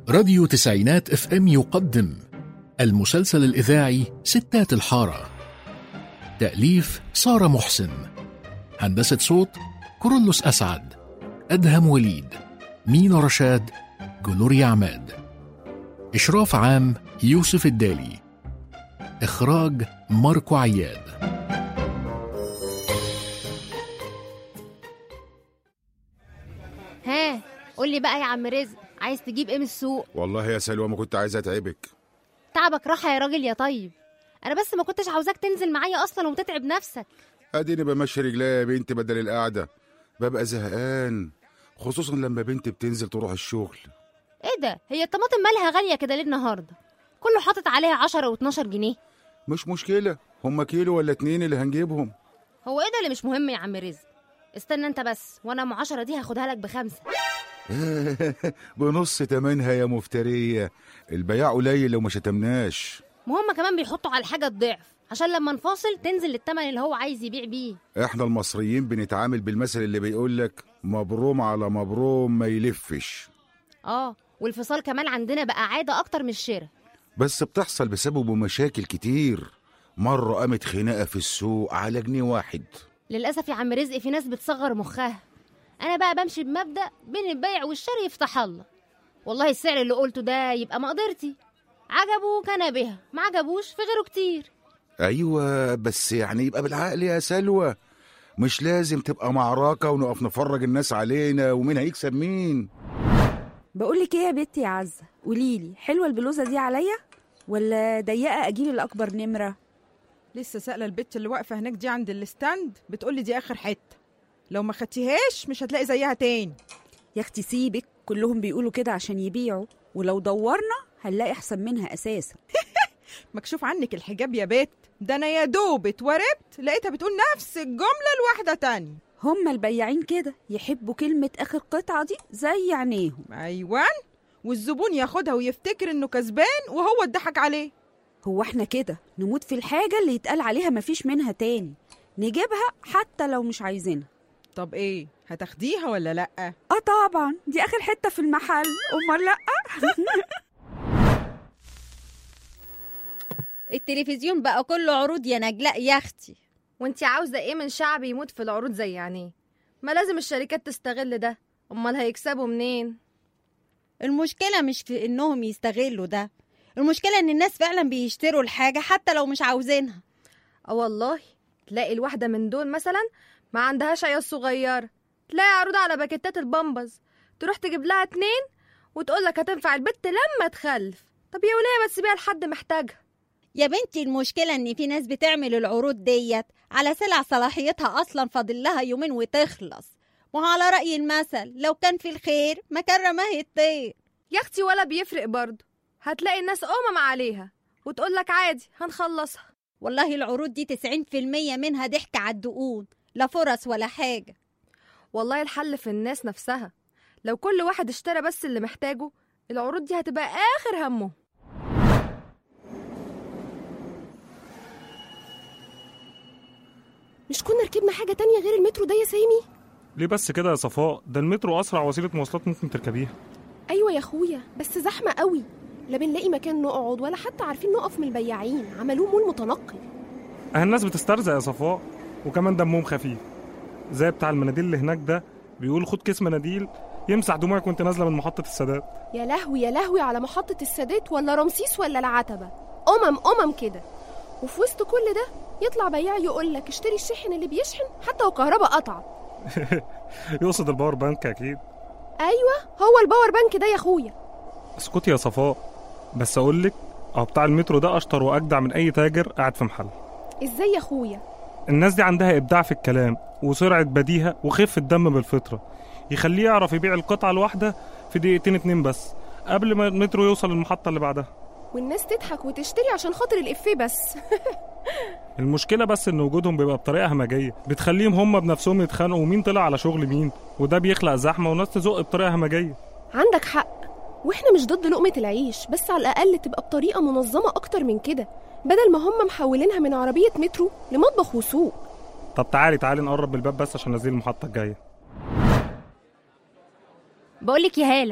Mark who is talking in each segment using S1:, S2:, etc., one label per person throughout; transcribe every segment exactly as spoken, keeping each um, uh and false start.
S1: راديو تسعينات اف ام يقدم المسلسل الإذاعي ستات الحارة. تأليف سارة محسن، هندسة صوت كورولوس أسعد، أدهم وليد، مينا رشاد، جلوريا عماد، إشراف عام يوسف الدالي، إخراج ماركو عياد.
S2: ها قولي بقى يا عم رزق، عايز تجيب ايه من السوق؟
S3: والله يا سلوى ما كنت عايزة اتعبك.
S2: تعبك راحة يا راجل يا طيب، انا بس ما كنتش عاوزاك تنزل معايا اصلا وتتعب نفسك.
S3: اديني بمشي رجليا يا بنتي بدل القعدة، ببقى زهقان خصوصا لما بنتي بتنزل تروح الشغل.
S2: ايه ده، هي الطماطم مالها غالية كده ليه النهاردة؟ كله حاطط عليها عشرة واتناشر جنيه.
S3: مش مشكلة، هما كيلو ولا اتنين اللي هنجيبهم.
S2: هو ايه ده اللي مش مهم يا عم رزق؟ استنى انت بس، وانا ام عشرة دي هاخدها لك بخمسة.
S3: بنص تمنها يا مفترية، البياع قليل لو ما شتمناش.
S2: وهم كمان بيحطوا على الحاجة الضعف عشان لما نفاصل تنزل للتمن اللي هو عايز يبيع بيه.
S3: احنا المصريين بنتعامل بالمثل اللي بيقولك مبروم على مبروم ما يلفش.
S2: اه، والفصال كمان عندنا بقى عادة اكتر من الشراء،
S3: بس بتحصل بسببه مشاكل كتير. مرة قامت خناقة في السوق على جنيه واحد.
S2: للأسف يا عم رزق في ناس بتصغر مخها. أنا بقى بمشي بمبدأ بين البيع والشراء يفتح الله. والله السعر اللي قلته ده يبقى مقدرتي، عجبه كان بها، ما عجبوش في غيره كتير.
S3: أيوة بس يعني يبقى بالعقل يا سلوى، مش لازم تبقى معركة ونقف نفرج الناس علينا ومين هيكسب مين.
S4: بقولك ايه يا بنتي يا عزة، قوليلي حلوة البلوزة دي عليا ولا ضيقة أجيب الأكبر نمرة؟
S5: لسه سألة البت اللي واقفة هناك دي عند الستاند، بتقولي دي آخر حتة، لو ما خدتيهاش مش هتلاقي زيها تاني.
S4: يا اختي سيبك، كلهم بيقولوا كده عشان يبيعوا، ولو دورنا هنلاقي أحسن منها أساسا.
S5: مكشوف عنك الحجاب يا بت، ده أنا يا دوب اتوربت لقيتها بتقول نفس الجملة لواحدة تانية.
S4: هما البياعين كده يحبوا كلمة آخر قطعة دي زي عينيهم.
S5: أيوان، والزبون ياخدها ويفتكر إنه كسبان وهو اتضحك عليه.
S4: هو احنا كده نموت في الحاجة اللي يتقال عليها مفيش منها تاني، نجيبها حتى لو مش عايزينها.
S5: طب ايه، هتاخديها ولا لأ؟
S4: اه طبعا، دي آخر حتة في المحل، أمال لأ.
S6: التلفزيون بقى كله عروض يا نجلاء يا اختي.
S7: وانتي عاوزة ايه من شعب يموت في العروض زي يعني؟ ما لازم الشركات تستغل ده، امال هيكسبوا منين؟
S6: المشكلة مش في انهم يستغلوا ده، المشكلة ان الناس فعلا بيشتروا الحاجة حتى لو مش عاوزينها.
S7: اه والله، تلاقي الواحدة من دول مثلا ما عندهاش عيال صغيرة، تلاقي عروض على باكيتات البامبز، تروح تجيب لها اتنين وتقولك هتنفع البت لما تخلف. طب يا وليه ما تسيبيها لحد محتاجها؟
S6: يا بنتي المشكلة ان في ناس بتعمل العروض ديت على سلع صلاحيتها اصلا فاضل لها يومين وتخلص، وعلى رأي المثل لو كان في الخير ما كان رماه الطير.
S7: يا اختي ولا بيفرق برضه، هتلاقي الناس أمم عليها وتقولك عادي هنخلصها.
S6: والله العروض دي تسعين في المية منها ضحك على الدقون، لا فرص ولا حاجة.
S7: والله الحل في الناس نفسها، لو كل واحد اشترى بس اللي محتاجه العروض دي هتبقى آخر همه.
S8: مش كنا ركبنا حاجة تانية غير المترو ده يا سامي؟
S9: ليه بس كده يا صفاء؟ ده المترو أسرع وسيلة مواصلات ممكن تركبيها.
S8: أيوة يا أخويا، بس زحمة قوي، لا بنلاقي مكان نقعد ولا حتى عارفين نقف من البياعين، عملوه مول متنقل.
S9: اه الناس بتسترزق يا صفاء، وكمان دمهم خفيف، زي بتاع المناديل اللي هناك ده بيقول خد كيس مناديل يمسح دموعك وانت نازله من محطه السادات.
S8: يا لهوي يا لهوي على محطه السادات ولا رمسيس ولا العتبه، امم امم كده، وفي وسط كل ده يطلع بياع يقول لك اشتري الشحن اللي بيشحن حتى وكهرباء قطع.
S9: يقصد الباور بانك اكيد.
S8: ايوه هو الباور بانك ده يا اخويا.
S9: اسكتي يا صفاء، بس اقول لك اه بتاع المترو ده اشطر واجدع من اي تاجر قاعد في محل.
S8: ازاي يا اخويا؟
S9: الناس دي عندها ابداع في الكلام وسرعه بديهه وخفه دم بالفطره، يخليه يعرف يبيع القطعه الواحده في دقيقتين اتنين بس قبل ما المترو يوصل للمحطه اللي بعدها،
S8: والناس تضحك وتشتري عشان خاطر الافيه بس.
S9: المشكله بس ان وجودهم بيبقى بطريقه همجيه بتخليهم هم بنفسهم يتخانقوا ومين طلع على شغل مين، وده بيخلق زحمه وناس تزق بطريقه همجيه.
S8: عندك حق، واحنا مش ضد لقمه العيش، بس على الاقل تبقى بطريقه منظمه اكتر من كده، بدل ما هم محولينها من عربيه مترو لمطبخ وسوق.
S9: طب تعالي تعالي نقرب بالباب بس عشان ننزل المحطه الجايه.
S2: بقولك يا هاله،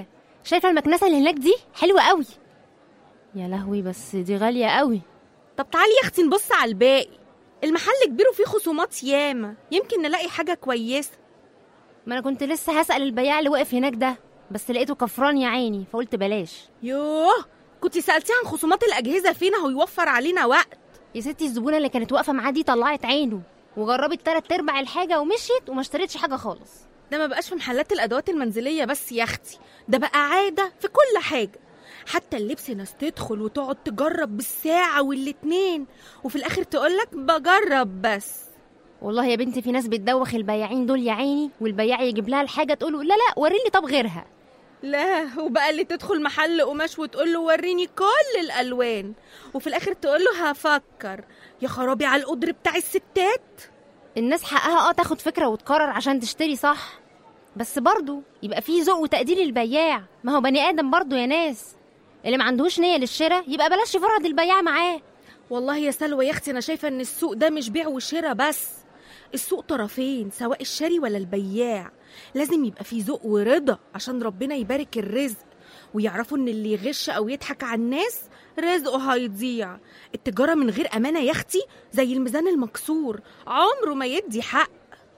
S2: شايفة المكنسة اللي هناك دي حلوة قوي. يا لهوي بس دي غالية قوي.
S4: طب تعالي يا اختي نبص على الباقي، المحل كبير وفيه خصومات ياما، يمكن نلاقي حاجة كويسة.
S2: ما انا كنت لسه هسأل البياع اللي واقف هناك ده، بس لقيته كفران يا عيني فقلت بلاش.
S4: يوه، كنتي سألتيه عن خصومات الأجهزة فين؟ هو يوفر علينا وقت.
S2: يا ستي الزبونة اللي كانت واقفة معاه دي طلعت عينه وجربت تلات ارباع الحاجة ومشيت وما اشتريتش حاجة خالص.
S4: ده ما بقاش في محلات الأدوات المنزلية بس يا اختي، ده بقى عادة في كل حاجة. حتى اللبس ناس تدخل وتقعد تجرب بالساعة والاتنين وفي الآخر تقولك بجرب بس.
S2: والله يا بنتي في ناس بتدوخ البياعين دول يا عيني، والبياع يجيب لها الحاجة تقوله لا لا وريني طب غيرها.
S4: لا، وبقى اللي تدخل محل قماش وتقوله وريني كل الألوان وفي الآخر تقوله هفكر. يا خرابي على القدر بتاع الستات.
S2: الناس حقها اه تاخد فكرة وتقرر عشان تشتري صح، بس برضو يبقى فيه ذوق وتقدير للبياع. ما هو بني آدم برضو يا ناس، اللي ما عندهوش نية للشراء يبقى بلاش يفرض البياع معاه.
S4: والله يا سلوى يا اختي انا شايفه ان السوق ده مش بيع وشراء بس، السوق طرفين سواء الشاري ولا البياع. لازم يبقى فيه ذوق ورضا عشان ربنا يبارك الرزق، ويعرفوا ان اللي يغش او يضحك على الناس رزقه هيضيع. التجاره من غير امانه يا اختي زي الميزان المكسور، عمره ما يدي حق.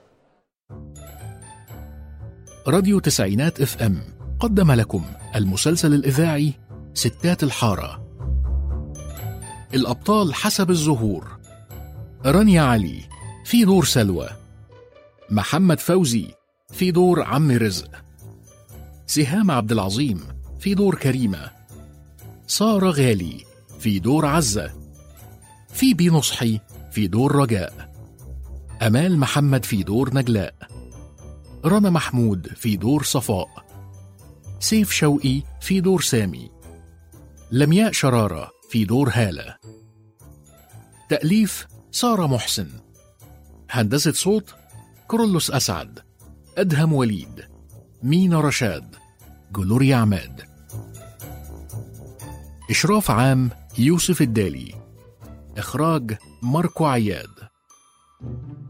S1: راديو تسعينات اف ام قدم لكم المسلسل الإذاعي ستات الحارة. الأبطال حسب الظهور: رانيا علي في دور سلوى، محمد فوزي في دور عم رزق، سهام عبد العظيم في دور كريمة، سارة غالي في دور عزة، فيبي نصحي في دور رجاء، أمال محمد في دور نجلاء، رنا محمود في دور صفاء، سيف شوقي في دور سامي، لمياء شرارة في دور هالة. تأليف سارة محسن، هندسة صوت كورولوس أسعد، أدهم وليد، مينا رشاد، جلوريا عماد. إشراف عام يوسف الدالي. إخراج ماركو عياد.